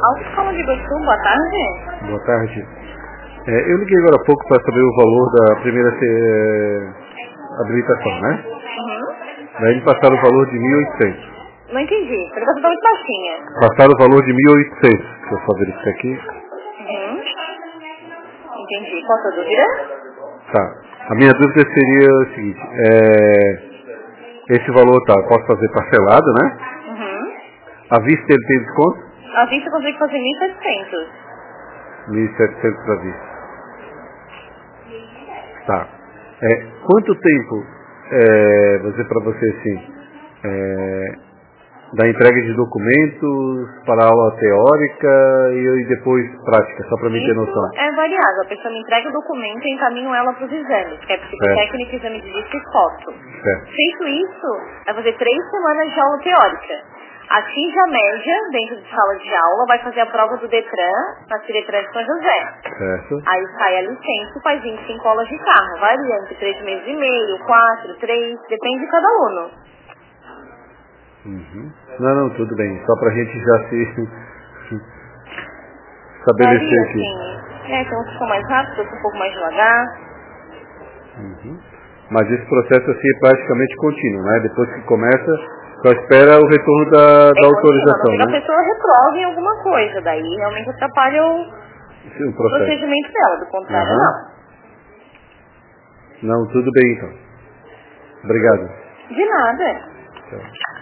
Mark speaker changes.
Speaker 1: Autoescola de Iguaçu, boa tarde.
Speaker 2: Boa tarde. Eu liguei agora há pouco para saber o valor da primeira habilitação, né? Daí me passaram o valor de 1.800.
Speaker 1: Não entendi, a ligação tá muito baixinha.
Speaker 2: Passaram o valor de 1.800. Deixa eu só verificar aqui.
Speaker 1: Entendi. Qual a sua dúvida?
Speaker 2: Tá. A minha dúvida seria o seguinte. Esse valor, tá, eu posso fazer parcelado, né? À vista ele tem desconto?
Speaker 1: À vista eu consigo fazer 1.700.
Speaker 2: 1.700 à vista. Tá. Quanto tempo, para você assim, da entrega de documentos para a aula teórica e depois prática, só para mim ter noção?
Speaker 1: Isso é variável. A pessoa me entrega o documento e encaminho ela para os exames, que é psicotécnica, exame de vista e foto. Feito isso, vai fazer 3 semanas de aula teórica. Atinge a média dentro de sala de aula, vai fazer a prova do Detran, na Ciretran de São José.
Speaker 2: Certo.
Speaker 1: Aí sai a licença e faz 25 aulas de carro. Varia entre 3 meses e meio, 4, 3, depende de cada aluno.
Speaker 2: Não, tudo bem. Só pra gente já se estabelecer
Speaker 1: Varia,
Speaker 2: aqui.
Speaker 1: sim. Tem uns que são mais rápidos, outros um pouco mais devagar.
Speaker 2: Mas esse processo assim é praticamente contínuo, né? Depois que começa, só espera o retorno da autorização,
Speaker 1: não,
Speaker 2: né?
Speaker 1: a pessoa reprove em alguma coisa, daí realmente atrapalha o procedimento dela, do contrário não.
Speaker 2: Não, tudo bem então. Obrigado.
Speaker 1: De nada.
Speaker 2: Tchau.